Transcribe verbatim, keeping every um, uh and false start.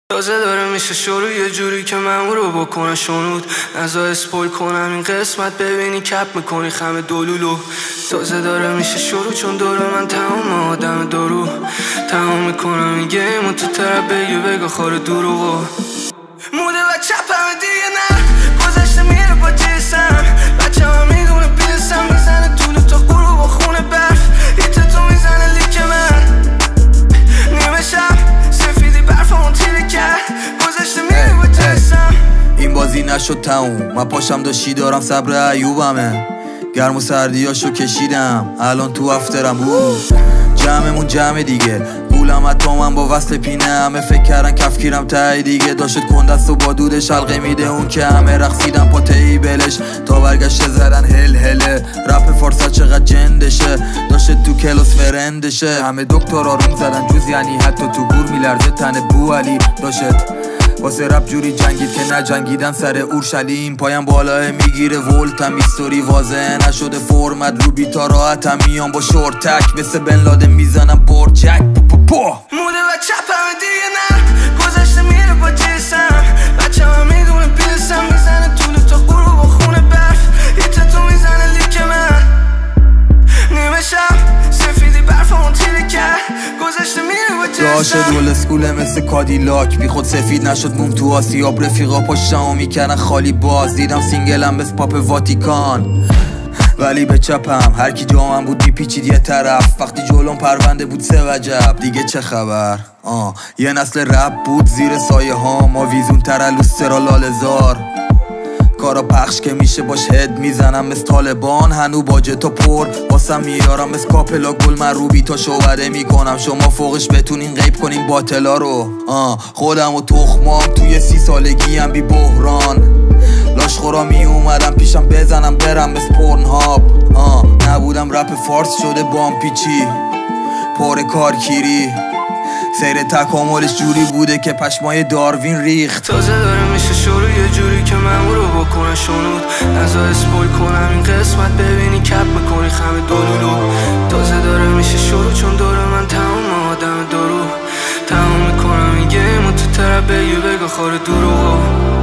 تازه داره میشه شروع یه جوری که من رو بکنه شنود نزا اسپول کنم این قسمت ببینی کپ میکنی خم دلولو. تازه داره میشه شروع چون دور من تمام آدم درو تمام میکنم این گیم و تو طرف بگی بگو خور دروغو موده و چپم دیگه نه گذشته میره با جسم بچه ها میدونه بیلسم میزنه طول تا غروب و خونه برف هیت تو میزنه لیک من نیمه شب سفیدی برف اون تیره کرد گذشته میره با جسم. این بازی نشد تموم من پاشم داشتی دارم صبر ایوبمه گرم و سردیاشو کشیدم الان تو افترم بود جمعمون جمع دیگه گولم حتی من با وصل پینه همه فکر کردن کفگیرم تایی دیگه داشت کندست و با دودش حلقه میده اون که همه رقصیدن پا تیبلش تا برگشته زدن هل هله رپ فارسا چقدر جندشه داشت تو کلاس فرندشه همه دکتر آروم زدن جز یعنی حتی تو گور میلرزه تن بو علی داشت واسه رپ جوری جنگید که نجنگیدن سر اورشلیم پایم بالاه میگیره ولتم هیستوری واضح نشده فرمت رو بیتا راحتم میام با شورتک مثل بن لادن میزنم برجک پو پو موده و چپم دیگه نه گذشته میره با جسم بچه ها میدونه بیلسم میزنه طول تا غروب و خونه برف هیت تو میزنه لیک من نیمه شب سفیدی برف اون تیره کرد گذشته میره با جسم. راشه دول اسکوله مثل کادیلاک بی خود سفید نشد موم تو آسیاب رفیقا پاشتمو میکنن خالی باز دیدم سینگلم مثل پاپ واتیکان ولی به چپم هر کی جامم بود میپیچید یه طرف وقتی جلوم پرونده بود سه وجب دیگه چه خبر آه یه نسل رپ بود زیر سایه ها ما ویزون ترلوسترا لالزار کارا پخش که میشه باش هد میزنم مثل طالبان هنو باجه تا پر واسم میارم مثل کاپلا گل من رو بیتا شوبره میکنم شما فوقش بتونین غیب کنین باطلا رو آه خودم و تخمام توی سی سالگی هم بی بحران لاشخورا می اومدم پیشم بزنم برم مثل پورن هاب آه نبودم رپ فارس شده بام پیچی پر کارکیری سیر تکاملش جوری بوده که پشمای داروین ریخت. تازه داره میشه شروع یه جوری که من رو بکنه شنود نزا اسپول کنم این قسمت ببینی کپ میکنی خم دلولو. تازه داره میشه شروع چون دور من تمام آدم درو تمام میکنم این گیم و تو طرف بگی بگو خور دروغو.